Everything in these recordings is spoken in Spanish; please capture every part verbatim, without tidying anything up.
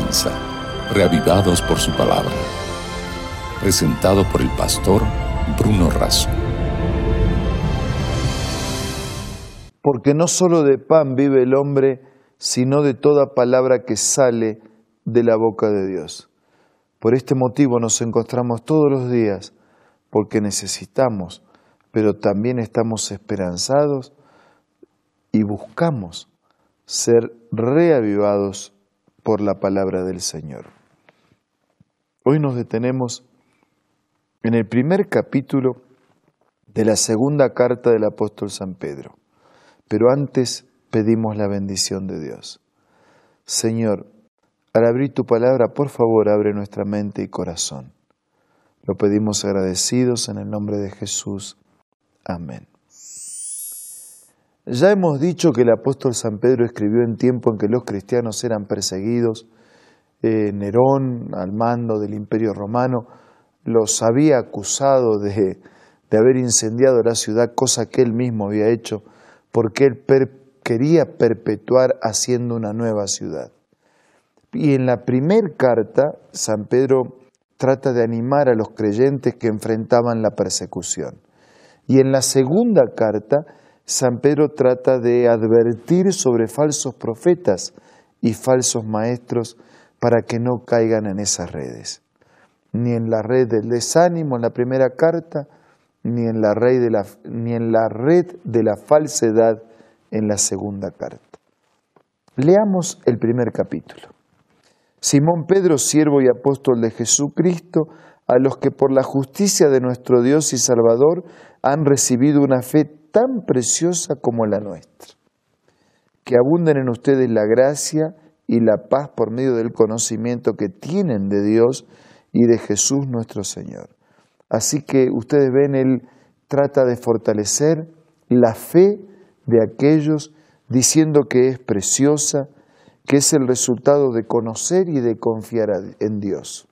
comienza, reavivados por su palabra. Presentado por el pastor Bruno Razo. Porque no solo de pan vive el hombre, sino de toda palabra que sale de la boca de Dios. Por este motivo nos encontramos todos los días, porque necesitamos, pero también estamos esperanzados y buscamos ser reavivados por la palabra del Señor. Hoy nos detenemos en el primer capítulo de la segunda carta del apóstol San Pedro. Pero antes pedimos la bendición de Dios. Señor, al abrir tu palabra, por favor, abre nuestra mente y corazón. Lo pedimos agradecidos en el nombre de Jesús. Amén. Ya hemos dicho que el apóstol San Pedro escribió en tiempo en que los cristianos eran perseguidos. Eh, Nerón, al mando del Imperio Romano, los había acusado de, de haber incendiado la ciudad, cosa que él mismo había hecho, porque él per, quería perpetuar haciendo una nueva ciudad. Y en la primera carta, San Pedro trata de animar a los creyentes que enfrentaban la persecución. Y en la segunda carta, San Pedro trata de advertir sobre falsos profetas y falsos maestros para que no caigan en esas redes. Ni en la red del desánimo en la primera carta, ni en la red de la, ni en la red de la falsedad en la segunda carta. Leamos el primer capítulo. Simón Pedro, siervo y apóstol de Jesucristo, a los que por la justicia de nuestro Dios y Salvador han recibido una fe tan preciosa como la nuestra. Que abunden en ustedes la gracia y la paz por medio del conocimiento que tienen de Dios y de Jesús nuestro Señor. Así que ustedes ven, Él trata de fortalecer la fe de aquellos diciendo que es preciosa, que es el resultado de conocer y de confiar en Dios.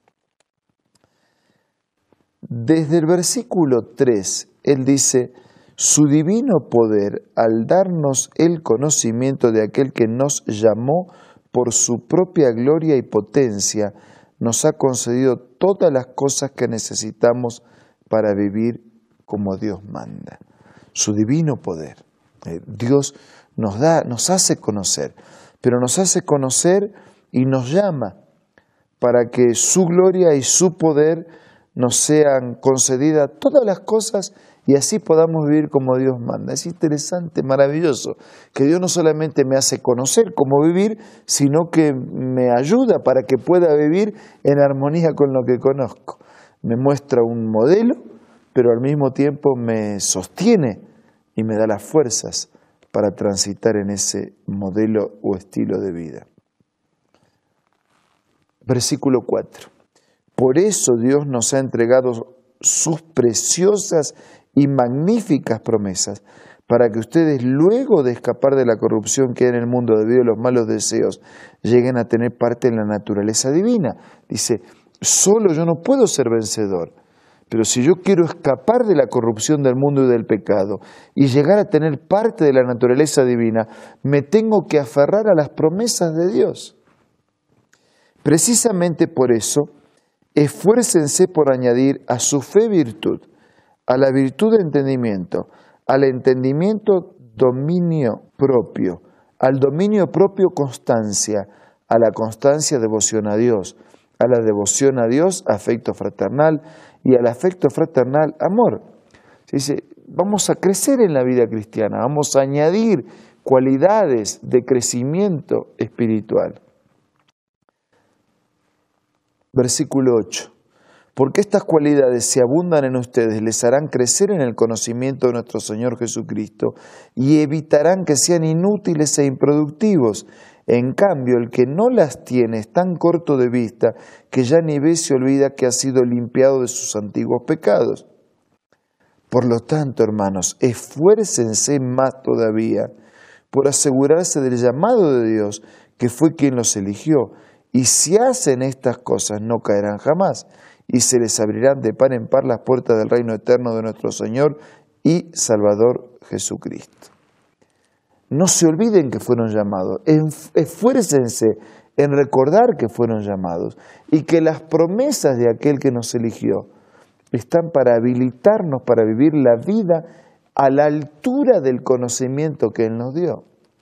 Desde el versículo tres, Él dice: su divino poder, al darnos el conocimiento de aquel que nos llamó por su propia gloria y potencia, nos ha concedido todas las cosas que necesitamos para vivir como Dios manda. Su divino poder. Eh, Dios nos da, nos hace conocer, pero nos hace conocer y nos llama para que su gloria y su poder nos sean concedidas todas las cosas y así podamos vivir como Dios manda. Es interesante, maravilloso, que Dios no solamente me hace conocer cómo vivir, sino que me ayuda para que pueda vivir en armonía con lo que conozco. Me muestra un modelo, pero al mismo tiempo me sostiene y me da las fuerzas para transitar en ese modelo o estilo de vida. Versículo cuatro. Por eso Dios nos ha entregado sus preciosas y magníficas promesas, para que ustedes, luego de escapar de la corrupción que hay en el mundo debido a los malos deseos, lleguen a tener parte en la naturaleza divina. Dice, solo yo no puedo ser vencedor, pero si yo quiero escapar de la corrupción del mundo y del pecado y llegar a tener parte de la naturaleza divina, me tengo que aferrar a las promesas de Dios. Precisamente por eso, esfuércense por añadir a su fe virtud, a la virtud de entendimiento, al entendimiento dominio propio, al dominio propio constancia, a la constancia devoción a Dios, a la devoción a Dios afecto fraternal y al afecto fraternal amor. Se dice, vamos a crecer en la vida cristiana, vamos a añadir cualidades de crecimiento espiritual. Versículo ocho. Porque estas cualidades, si abundan en ustedes, les harán crecer en el conocimiento de nuestro Señor Jesucristo y evitarán que sean inútiles e improductivos. En cambio, el que no las tiene es tan corto de vista que ya ni ve y se olvida que ha sido limpiado de sus antiguos pecados. Por lo tanto, hermanos, esfuércense más todavía por asegurarse del llamado de Dios, que fue quien los eligió. Y si hacen estas cosas, no caerán jamás, y se les abrirán de par en par las puertas del reino eterno de nuestro Señor y Salvador Jesucristo. No se olviden que fueron llamados, esfuércense en recordar que fueron llamados y que las promesas de aquel que nos eligió están para habilitarnos para vivir la vida a la altura del conocimiento que Él nos dio.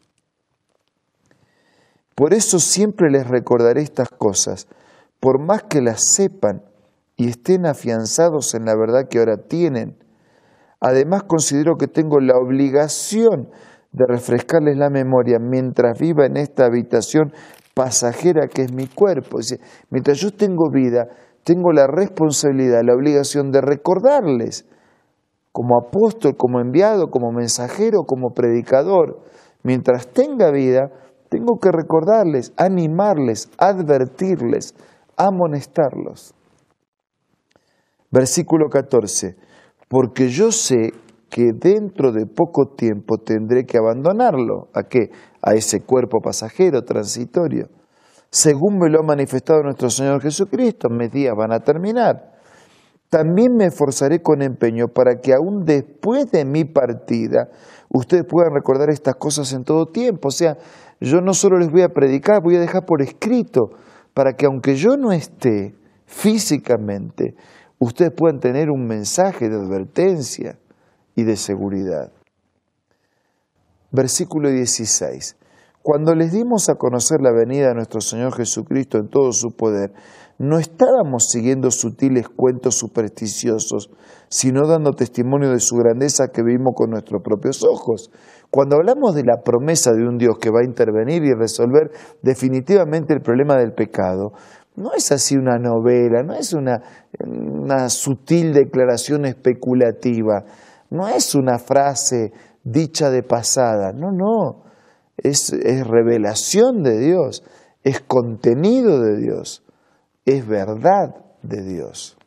Por eso siempre les recordaré estas cosas, por más que las sepan y estén afianzados en la verdad que ahora tienen. Además considero que tengo la obligación de refrescarles la memoria mientras viva en esta habitación pasajera que es mi cuerpo. Es decir, mientras yo tengo vida, tengo la responsabilidad, la obligación de recordarles, como apóstol, como enviado, como mensajero, como predicador. Mientras tenga vida, tengo que recordarles, animarles, advertirles, amonestarlos. Versículo catorce. Porque yo sé que dentro de poco tiempo tendré que abandonarlo. ¿A qué? A ese cuerpo pasajero, transitorio. Según me lo ha manifestado nuestro Señor Jesucristo, mis días van a terminar. También me esforzaré con empeño para que aún después de mi partida, ustedes puedan recordar estas cosas en todo tiempo. O sea, yo no solo les voy a predicar, voy a dejar por escrito, para que aunque yo no esté físicamente, ustedes puedan tener un mensaje de advertencia y de seguridad. Versículo dieciséis. Cuando les dimos a conocer la venida de nuestro Señor Jesucristo en todo su poder, no estábamos siguiendo sutiles cuentos supersticiosos, sino dando testimonio de su grandeza que vimos con nuestros propios ojos. Cuando hablamos de la promesa de un Dios que va a intervenir y resolver definitivamente el problema del pecado, no es así una novela, no es una, una sutil declaración especulativa, no es una frase dicha de pasada, no, no, es, es revelación de Dios, es contenido de Dios, es verdad de Dios.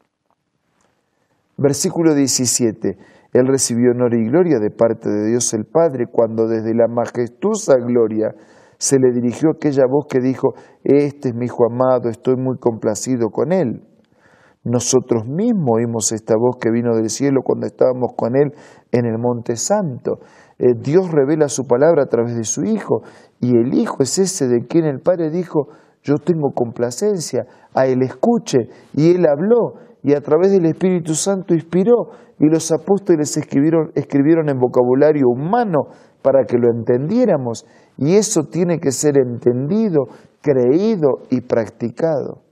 Versículo diecisiete. Él recibió honor y gloria de parte de Dios el Padre cuando desde la majestuosa gloria se le dirigió aquella voz que dijo: este es mi Hijo amado, estoy muy complacido con él. Nosotros mismos oímos esta voz que vino del cielo cuando estábamos con él en el Monte Santo. Eh, Dios revela su palabra a través de su Hijo, y el Hijo es ese de quien el Padre dijo: yo tengo complacencia, a él escuche, y él habló, y a través del Espíritu Santo inspiró, y los apóstoles escribieron, escribieron en vocabulario humano para que lo entendiéramos, y eso tiene que ser entendido, creído y practicado.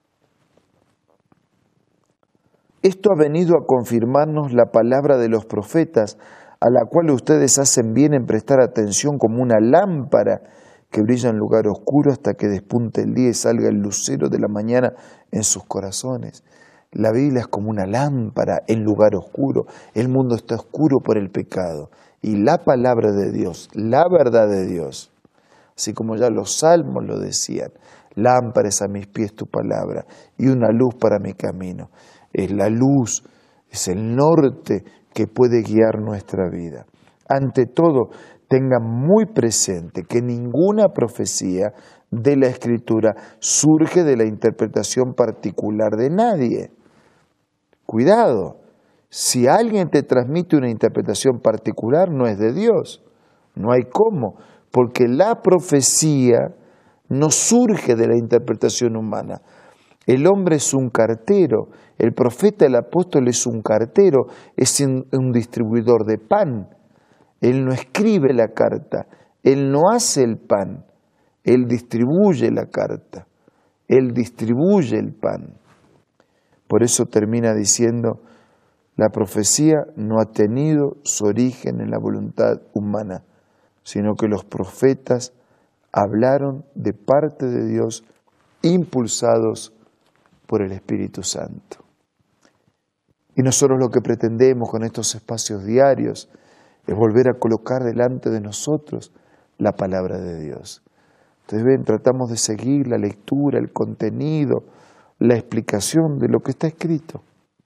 Esto ha venido a confirmarnos la palabra de los profetas, a la cual ustedes hacen bien en prestar atención como una lámpara que brilla en lugar oscuro hasta que despunte el día y salga el lucero de la mañana en sus corazones. La Biblia es como una lámpara en lugar oscuro. El mundo está oscuro por el pecado. Y la palabra de Dios, la verdad de Dios, así como ya los salmos lo decían: lámpara es a mis pies tu palabra y una luz para mi camino. Es la luz, es el norte que puede guiar nuestra vida. Ante todo, tengan muy presente que ninguna profecía de la Escritura surge de la interpretación particular de nadie. Cuidado, si alguien te transmite una interpretación particular, no es de Dios. No hay cómo, porque la profecía no surge de la interpretación humana. El hombre es un cartero, el profeta, el apóstol es un cartero, es un distribuidor de pan. Él no escribe la carta, él no hace el pan, él distribuye la carta, él distribuye el pan. Por eso termina diciendo: la profecía no ha tenido su origen en la voluntad humana, sino que los profetas hablaron de parte de Dios, impulsados por el Espíritu Santo. Y nosotros lo que pretendemos con estos espacios diarios es volver a colocar delante de nosotros la palabra de Dios. Ustedes ven, tratamos de seguir la lectura, el contenido, la explicación de lo que está escrito.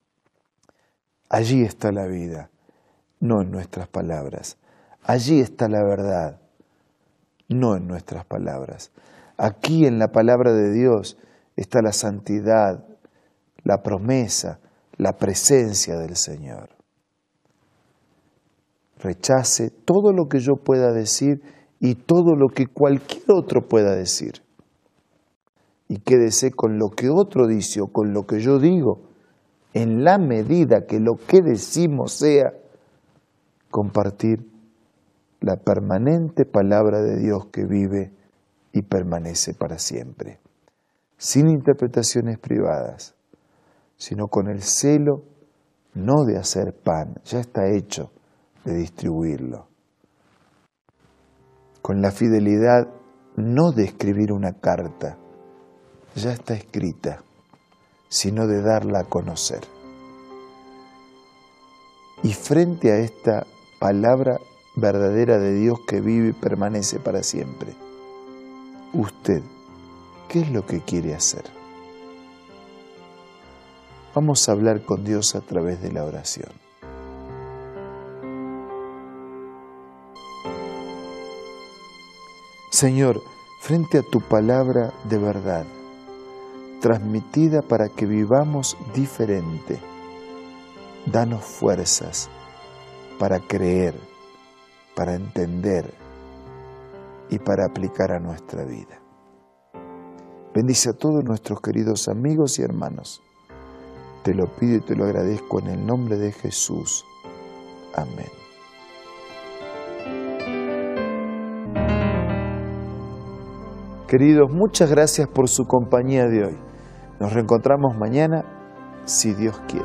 Allí está la vida, no en nuestras palabras. Allí está la verdad, no en nuestras palabras. Aquí en la palabra de Dios está la santidad, la promesa, la presencia del Señor. Rechace todo lo que yo pueda decir y todo lo que cualquier otro pueda decir. y quédese con lo que otro dice o con lo que yo digo, en la medida que lo que decimos sea compartir la permanente palabra de Dios que vive y permanece para siempre, sin interpretaciones privadas, sino con el celo no de hacer pan, ya está hecho, de distribuirlo, con la fidelidad no de escribir una carta, ya está escrita, sino de darla a conocer. Y frente a esta palabra verdadera de Dios que vive y permanece para siempre, usted, ¿qué es lo que quiere hacer? Vamos a hablar con Dios a través de la oración. Señor, frente a tu palabra de verdad, transmitida para que vivamos diferente, danos fuerzas para creer, para entender y para aplicar a nuestra vida. Bendice a todos nuestros queridos amigos y hermanos. Te lo pido y te lo agradezco en el nombre de Jesús. Amén. Queridos, muchas gracias por su compañía de hoy. Nos reencontramos mañana, si Dios quiere.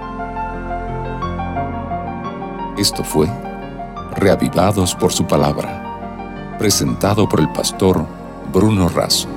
Esto fue Reavivados por su palabra, presentado por el pastor Bruno Razo.